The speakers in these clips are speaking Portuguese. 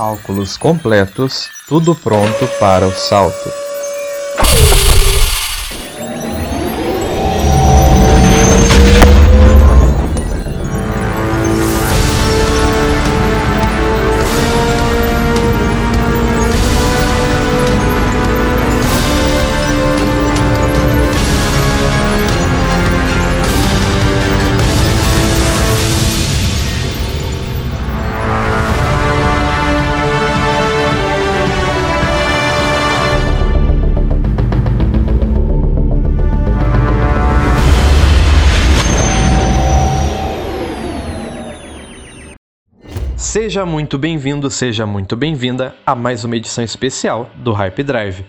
Cálculos completos, tudo pronto para o salto. Seja muito bem-vindo, seja muito bem-vinda a mais uma edição especial do Hype Drive.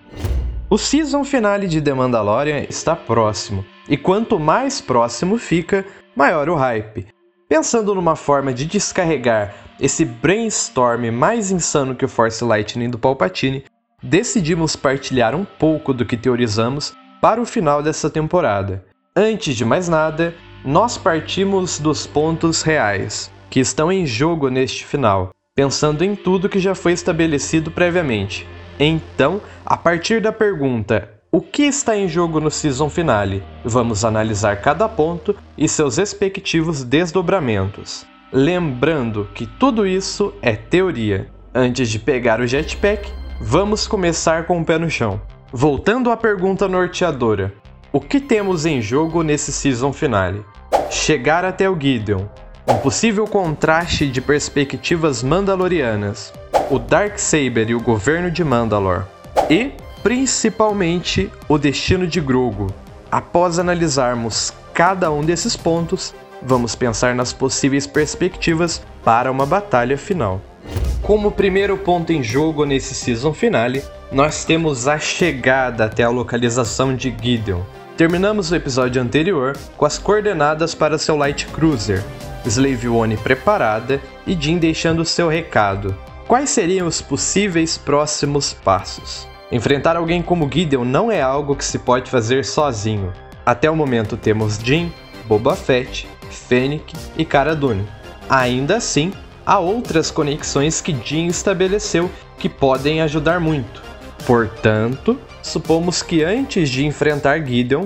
O Season Finale de The Mandalorian está próximo, e quanto mais próximo fica, maior o hype. Pensando numa forma de descarregar esse brainstorm mais insano que o Force Lightning do Palpatine, decidimos partilhar um pouco do que teorizamos para o final dessa temporada. Antes de mais nada, nós partimos dos pontos reais que estão em jogo neste final, pensando em tudo que já foi estabelecido previamente. Então, a partir da pergunta, o que está em jogo no Season Finale? Vamos analisar cada ponto e seus respectivos desdobramentos. Lembrando que tudo isso é teoria. Antes de pegar o jetpack, vamos começar com o pé no chão. Voltando à pergunta norteadora, o que temos em jogo nesse Season Finale? Chegar até o Gideon, um possível contraste de perspectivas mandalorianas, o Darksaber e o governo de Mandalore, e, principalmente, o destino de Grogu. Após analisarmos cada um desses pontos, vamos pensar nas possíveis perspectivas para uma batalha final. Como primeiro ponto em jogo nesse Season Finale, nós temos a chegada até a localização de Gideon. Terminamos o episódio anterior com as coordenadas para seu Light Cruiser, Slave One preparada e Din deixando seu recado. Quais seriam os possíveis próximos passos? Enfrentar alguém como Gideon não é algo que se pode fazer sozinho. Até o momento temos Din, Boba Fett, Fennec e Cara Dune. Ainda assim, há outras conexões que Din estabeleceu que podem ajudar muito. Portanto, supomos que antes de enfrentar Gideon,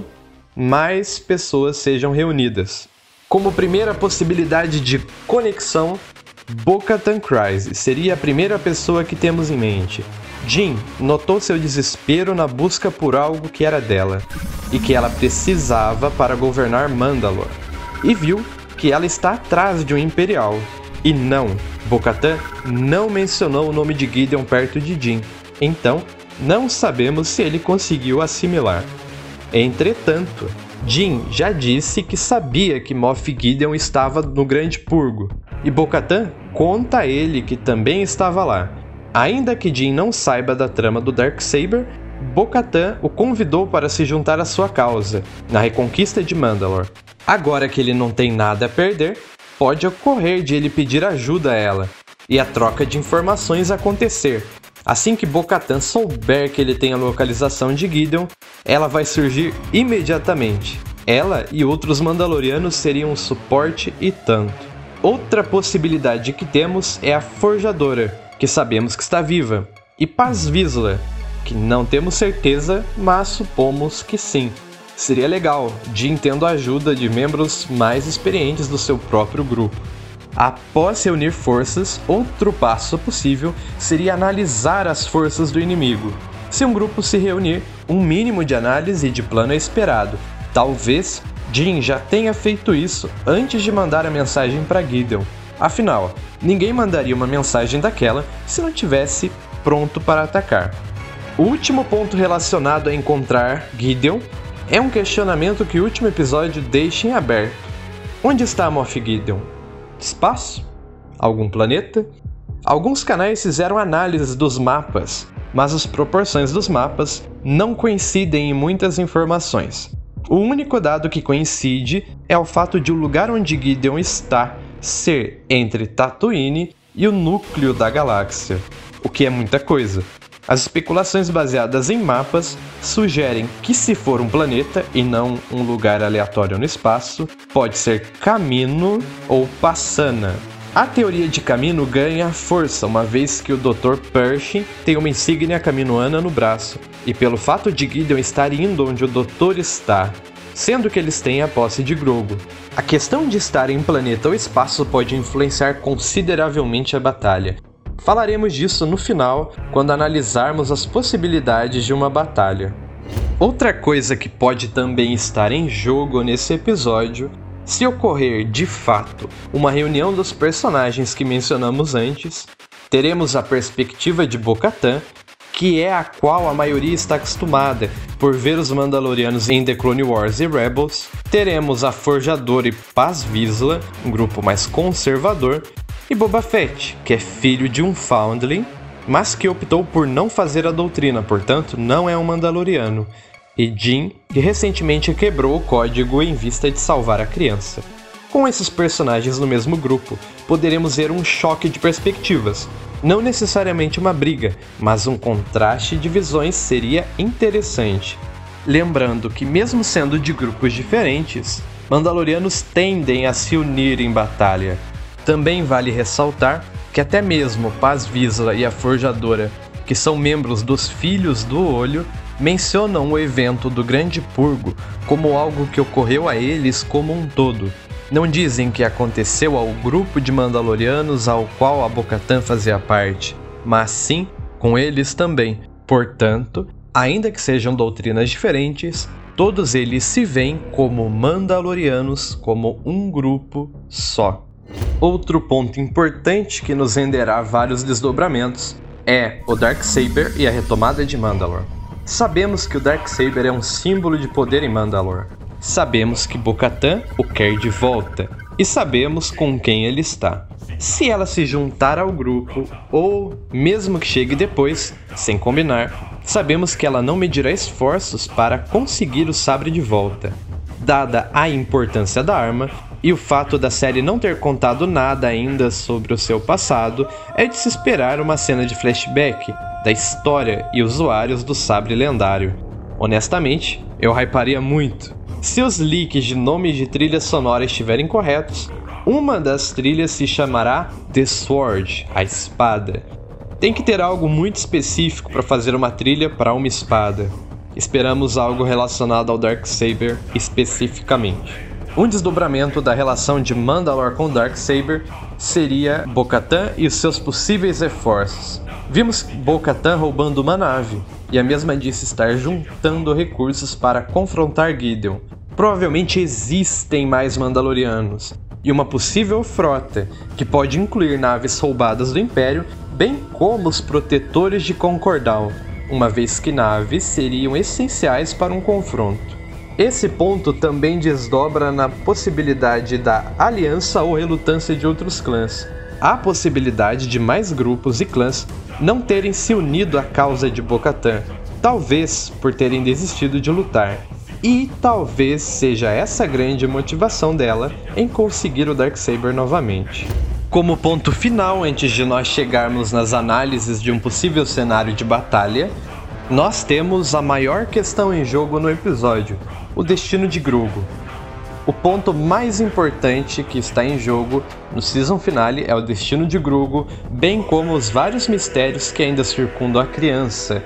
mais pessoas sejam reunidas. Como primeira possibilidade de conexão, Bo-Katan Kryze seria a primeira pessoa que temos em mente. Din notou seu desespero na busca por algo que era dela, e que ela precisava para governar Mandalore, e viu que ela está atrás de um Imperial. E não, Bo-Katan não mencionou o nome de Gideon perto de Din, então não sabemos se ele conseguiu assimilar. Entretanto, Din já disse que sabia que Moff Gideon estava no Grande Purgo, e Bo-Katan conta a ele que também estava lá. Ainda que Din não saiba da trama do Darksaber, Bo-Katan o convidou para se juntar à sua causa, na reconquista de Mandalore. Agora que ele não tem nada a perder, pode ocorrer de ele pedir ajuda a ela, e a troca de informações acontecer. Assim que Bo-Katan souber que ele tem a localização de Gideon, ela vai surgir imediatamente. Ela e outros Mandalorianos seriam um suporte e tanto. Outra possibilidade que temos é a Forjadora, que sabemos que está viva, e Paz Vizsla, que não temos certeza, mas supomos que sim. Seria legal, Din tendo a ajuda de membros mais experientes do seu próprio grupo. Após reunir forças, outro passo possível seria analisar as forças do inimigo. Se um grupo se reunir, um mínimo de análise e de plano é esperado. Talvez Din já tenha feito isso antes de mandar a mensagem para Gideon. Afinal, ninguém mandaria uma mensagem daquela se não tivesse pronto para atacar. O último ponto relacionado a encontrar Gideon é um questionamento que o último episódio deixa em aberto. Onde está Moff Gideon? Espaço? Algum planeta? Alguns canais fizeram análises dos mapas, mas as proporções dos mapas não coincidem em muitas informações. O único dado que coincide é o fato de o lugar onde Gideon está ser entre Tatooine e o núcleo da galáxia, o que é muita coisa. As especulações baseadas em mapas sugerem que, se for um planeta e não um lugar aleatório no espaço, pode ser Kamino ou Pasaana. A teoria de Kamino ganha força, uma vez que o Dr. Pershing tem uma insígnia kaminoana no braço, e pelo fato de Gideon estar indo onde o Doutor está, sendo que eles têm a posse de Grogu. A questão de estar em planeta ou espaço pode influenciar consideravelmente a batalha. Falaremos disso no final, quando analisarmos as possibilidades de uma batalha. Outra coisa que pode também estar em jogo nesse episódio, se ocorrer de fato uma reunião dos personagens que mencionamos antes, teremos a perspectiva de Bo-Katan, que é a qual a maioria está acostumada por ver os Mandalorianos em The Clone Wars e Rebels. Teremos a Forjadora e Paz Vizsla, um grupo mais conservador, e Boba Fett, que é filho de um Foundling, mas que optou por não fazer a doutrina, portanto não é um Mandaloriano. E Din, que recentemente quebrou o código em vista de salvar a criança. Com esses personagens no mesmo grupo, poderemos ver um choque de perspectivas. Não necessariamente uma briga, mas um contraste de visões seria interessante. Lembrando que, mesmo sendo de grupos diferentes, Mandalorianos tendem a se unir em batalha. Também vale ressaltar que até mesmo Paz Vizsla e a Forjadora, que são membros dos Filhos do Olho, mencionam o evento do Grande Purgo como algo que ocorreu a eles como um todo. Não dizem que aconteceu ao grupo de Mandalorianos ao qual a Bo-Katan fazia parte, mas sim com eles também. Portanto, ainda que sejam doutrinas diferentes, todos eles se veem como Mandalorianos, como um grupo só. Outro ponto importante que nos renderá vários desdobramentos é o Darksaber e a retomada de Mandalore. Sabemos que o Darksaber é um símbolo de poder em Mandalore. Sabemos que Bo-Katan o quer de volta. E sabemos com quem ele está. Se ela se juntar ao grupo, ou mesmo que chegue depois, sem combinar, sabemos que ela não medirá esforços para conseguir o sabre de volta. Dada a importância da arma, e o fato da série não ter contado nada ainda sobre o seu passado, é de se esperar uma cena de flashback da história e usuários do sabre lendário. Honestamente, eu hyparia muito. Se os leaks de nomes de trilha sonora estiverem corretos, uma das trilhas se chamará The Sword, a espada. Tem que ter algo muito específico para fazer uma trilha para uma espada. Esperamos algo relacionado ao Darksaber especificamente. Um desdobramento da relação de Mandalore com Darksaber seria Bo-Katan e os seus possíveis reforços. Vimos Bo-Katan roubando uma nave, e a mesma disse estar juntando recursos para confrontar Gideon. Provavelmente existem mais Mandalorianos, e uma possível frota, que pode incluir naves roubadas do Império, bem como os protetores de Concordawn, uma vez que naves seriam essenciais para um confronto. Esse ponto também desdobra na possibilidade da aliança ou relutância de outros clãs. Há possibilidade de mais grupos e clãs não terem se unido à causa de Bo-Katan, talvez por terem desistido de lutar. E talvez seja essa grande motivação dela em conseguir o Darksaber novamente. Como ponto final, antes de nós chegarmos nas análises de um possível cenário de batalha, nós temos a maior questão em jogo no episódio, o destino de Grogu. O ponto mais importante que está em jogo no season finale é o destino de Grogu, bem como os vários mistérios que ainda circundam a criança.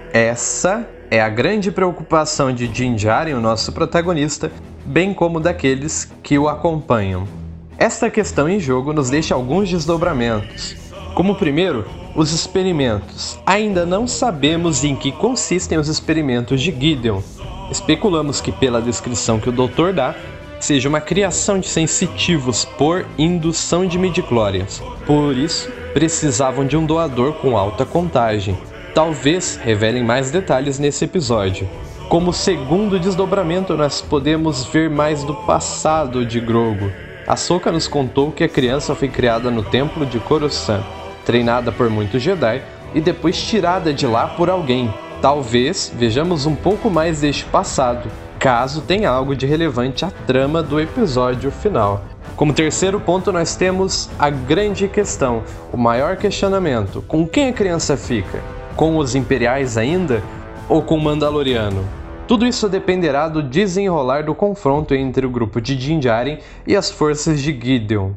Essa é a grande preocupação de Din Djarin, o nosso protagonista, bem como daqueles que o acompanham. Esta questão em jogo nos deixa alguns desdobramentos. Como primeiro, os experimentos. Ainda não sabemos em que consistem os experimentos de Gideon. Especulamos que, pela descrição que o Doutor dá, seja uma criação de sensitivos por indução de midichlorians. Por isso, precisavam de um doador com alta contagem. Talvez revelem mais detalhes nesse episódio. Como segundo desdobramento, nós podemos ver mais do passado de Grogu. Ahsoka nos contou que a criança foi criada no templo de Coruscant, treinada por muitos Jedi e depois tirada de lá por alguém. Talvez vejamos um pouco mais deste passado, caso tenha algo de relevante à trama do episódio final. Como terceiro ponto, nós temos a grande questão, o maior questionamento: com quem a criança fica? Com os Imperiais ainda? Ou com o Mandaloriano? Tudo isso dependerá do desenrolar do confronto entre o grupo de Din Djarin e as forças de Gideon.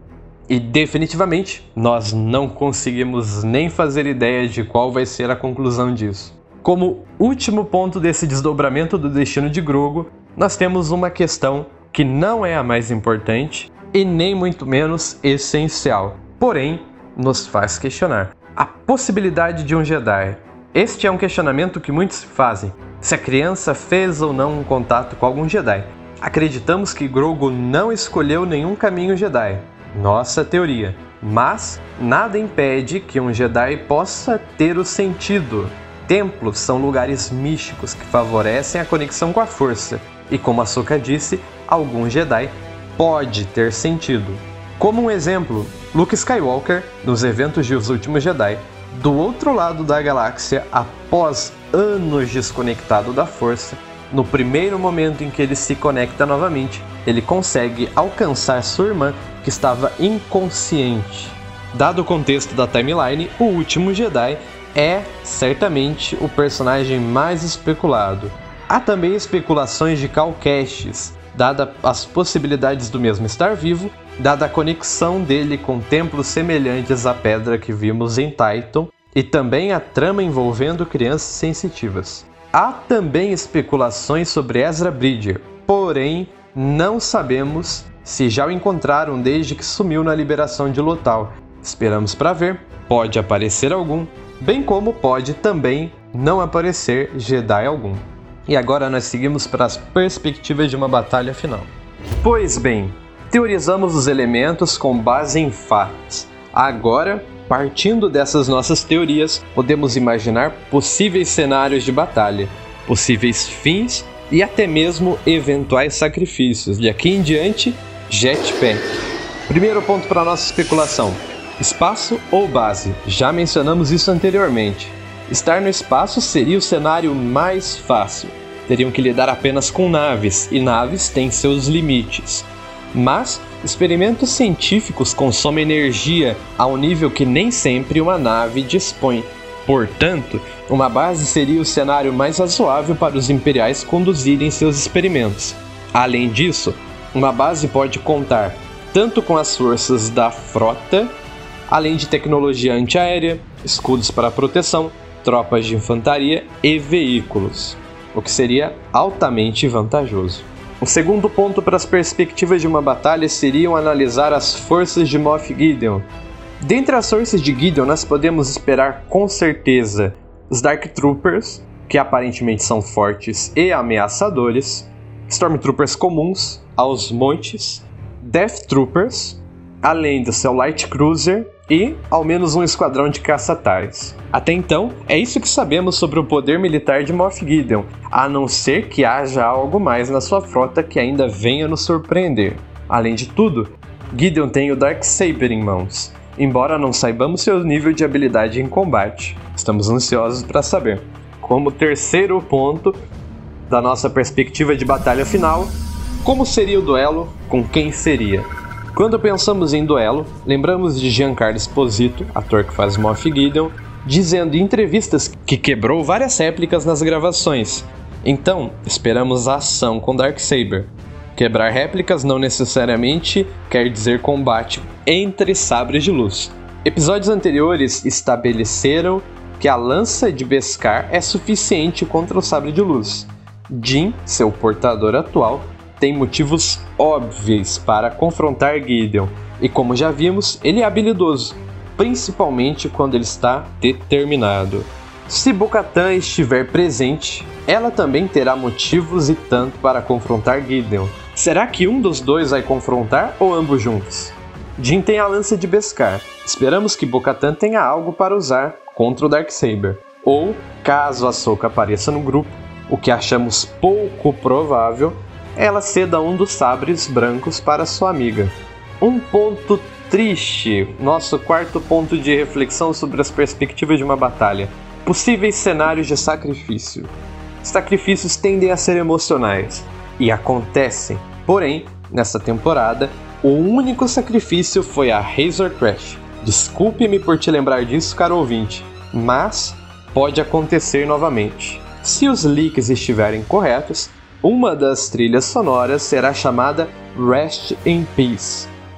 E definitivamente, nós não conseguimos nem fazer ideia de qual vai ser a conclusão disso. Como último ponto desse desdobramento do destino de Grogu, nós temos uma questão que não é a mais importante e nem muito menos essencial, porém nos faz questionar a possibilidade de um Jedi. Este é um questionamento que muitos fazem, se a criança fez ou não um contato com algum Jedi. Acreditamos que Grogu não escolheu nenhum caminho Jedi, nossa teoria, mas nada impede que um Jedi possa ter o sentido. Templos são lugares místicos que favorecem a conexão com a Força, e como Ahsoka disse, algum Jedi pode ter sentido. Como um exemplo, Luke Skywalker, nos eventos de Os Últimos Jedi, do outro lado da galáxia, após anos desconectado da Força, no primeiro momento em que ele se conecta novamente, ele consegue alcançar sua irmã, que estava inconsciente. Dado o contexto da timeline, o Último Jedi é certamente o personagem mais especulado. Há também especulações de Cal Kestis, dada as possibilidades do mesmo estar vivo, dada a conexão dele com templos semelhantes à pedra que vimos em Titan, e também a trama envolvendo crianças sensitivas. Há também especulações sobre Ezra Bridger, porém não sabemos se já o encontraram desde que sumiu na liberação de Lothal. Esperamos para ver, pode aparecer algum, bem como pode também não aparecer Jedi algum. E agora nós seguimos para as perspectivas de uma batalha final. Pois bem, teorizamos os elementos com base em fatos. Agora, partindo dessas nossas teorias, podemos imaginar possíveis cenários de batalha, possíveis fins e até mesmo eventuais sacrifícios. De aqui em diante, jetpack. Primeiro ponto para nossa especulação: espaço ou base? Já mencionamos isso anteriormente. Estar no espaço seria o cenário mais fácil. Teriam que lidar apenas com naves, e naves têm seus limites. Mas experimentos científicos consomem energia a um nível que nem sempre uma nave dispõe. Portanto, uma base seria o cenário mais razoável para os imperiais conduzirem seus experimentos. Além disso, uma base pode contar tanto com as forças da frota, além de tecnologia antiaérea, escudos para proteção, tropas de infantaria e veículos, o que seria altamente vantajoso. O segundo ponto para as perspectivas de uma batalha seriam analisar as forças de Moff Gideon. Dentre as forças de Gideon, nós podemos esperar com certeza os Dark Troopers, que aparentemente são fortes e ameaçadores, Stormtroopers comuns, aos montes, Death Troopers, além do seu Light Cruiser e ao menos um esquadrão de caça-tares. Até então, é isso que sabemos sobre o poder militar de Moff Gideon, a não ser que haja algo mais na sua frota que ainda venha nos surpreender. Além de tudo, Gideon tem o Darksaber em mãos, embora não saibamos seu nível de habilidade em combate. Estamos ansiosos para saber. Como terceiro ponto da nossa perspectiva de batalha final, como seria o duelo, com quem seria? Quando pensamos em duelo, lembramos de Giancarlo Esposito, ator que faz Moff Gideon, dizendo em entrevistas que quebrou várias réplicas nas gravações. Então, esperamos a ação com Darksaber. Quebrar réplicas não necessariamente quer dizer combate entre sabres de luz. Episódios anteriores estabeleceram que a lança de Beskar é suficiente contra o sabre de luz. Jyn, seu portador atual, tem motivos óbvios para confrontar Gideon, e como já vimos, ele é habilidoso, principalmente quando ele está determinado. Se Bo-Katan estiver presente, ela também terá motivos e tanto para confrontar Gideon. Será que um dos dois vai confrontar ou ambos juntos? Jyn tem a lança de Beskar. Esperamos que Bo-Katan tenha algo para usar contra o Darksaber. Ou, caso Ahsoka apareça no grupo, o que achamos pouco provável, ela ceda um dos sabres brancos para sua amiga. Um ponto triste, nosso quarto ponto de reflexão sobre as perspectivas de uma batalha. Possíveis cenários de sacrifício. Sacrifícios tendem a ser emocionais, e acontecem. Porém, nessa temporada, o único sacrifício foi a Razor Crash. Desculpe-me por te lembrar disso, caro ouvinte, mas pode acontecer novamente. Se os leaks estiverem corretos, uma das trilhas sonoras será chamada Rest in Peace,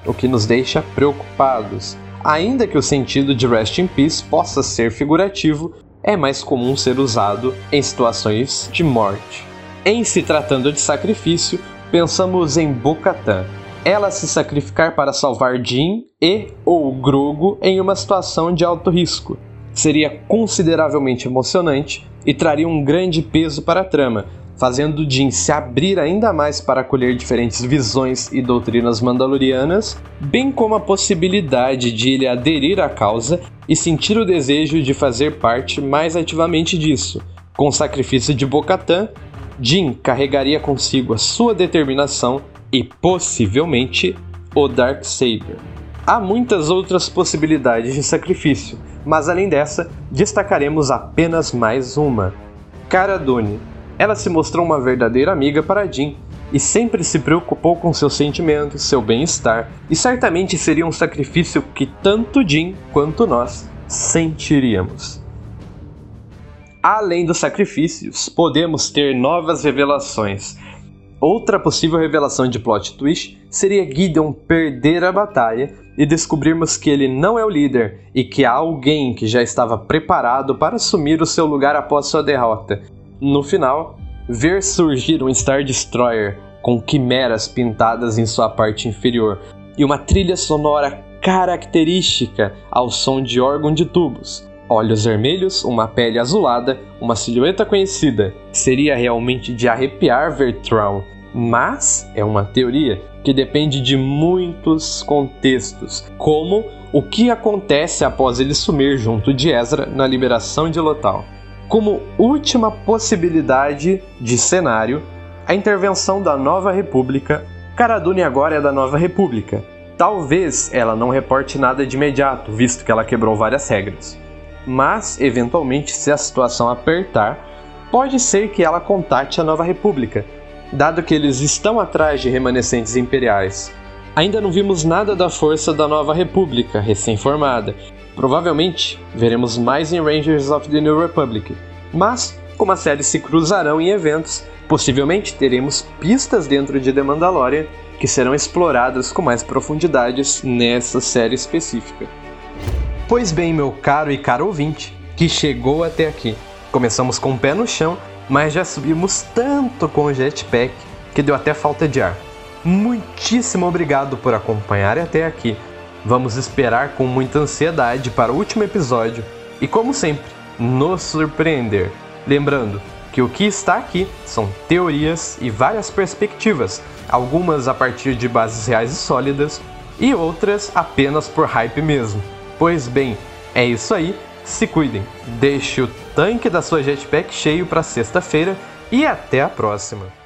o que nos deixa preocupados. Ainda que o sentido de Rest in Peace possa ser figurativo, é mais comum ser usado em situações de morte. Em se tratando de sacrifício, pensamos em Bo-Katan. Ela se sacrificar para salvar Din ou Grogu em uma situação de alto risco. Seria consideravelmente emocionante e traria um grande peso para a trama, fazendo Din se abrir ainda mais para acolher diferentes visões e doutrinas mandalorianas, bem como a possibilidade de ele aderir à causa e sentir o desejo de fazer parte mais ativamente disso. Com o sacrifício de Bo-Katan, Din carregaria consigo a sua determinação e, possivelmente, o Darksaber. Há muitas outras possibilidades de sacrifício, mas além dessa, destacaremos apenas mais uma. Cara Dune. Ela se mostrou uma verdadeira amiga para Din e sempre se preocupou com seus sentimentos, seu bem-estar, e certamente seria um sacrifício que tanto Din quanto nós sentiríamos. Além dos sacrifícios, podemos ter novas revelações. Outra possível revelação de plot twist seria Gideon perder a batalha e descobrirmos que ele não é o líder e que há alguém que já estava preparado para assumir o seu lugar após sua derrota. No final, ver surgir um Star Destroyer com quimeras pintadas em sua parte inferior e uma trilha sonora característica ao som de órgão de tubos, olhos vermelhos, uma pele azulada, uma silhueta conhecida. Seria realmente de arrepiar ver Thrawn, mas é uma teoria que depende de muitos contextos, como o que acontece após ele sumir junto de Ezra na liberação de Lothal. Como última possibilidade de cenário, a intervenção da Nova República. Cara Dune agora é da Nova República. Talvez ela não reporte nada de imediato, visto que ela quebrou várias regras. Mas, eventualmente, se a situação apertar, pode ser que ela contate a Nova República, dado que eles estão atrás de remanescentes imperiais. Ainda não vimos nada da força da Nova República, recém-formada. Provavelmente veremos mais em Rangers of the New Republic, mas como as séries se cruzarão em eventos, possivelmente teremos pistas dentro de The Mandalorian que serão exploradas com mais profundidades nessa série específica. Pois bem, meu caro e caro ouvinte, que chegou até aqui. Começamos com o pé no chão, mas já subimos tanto com o jetpack que deu até falta de ar. Muitíssimo obrigado por acompanhar até aqui. Vamos esperar com muita ansiedade para o último episódio e, como sempre, nos surpreender. Lembrando que o que está aqui são teorias e várias perspectivas, algumas a partir de bases reais e sólidas e outras apenas por hype mesmo. Pois bem, é isso aí, se cuidem, deixe o tanque da sua jetpack cheio para sexta-feira e até a próxima!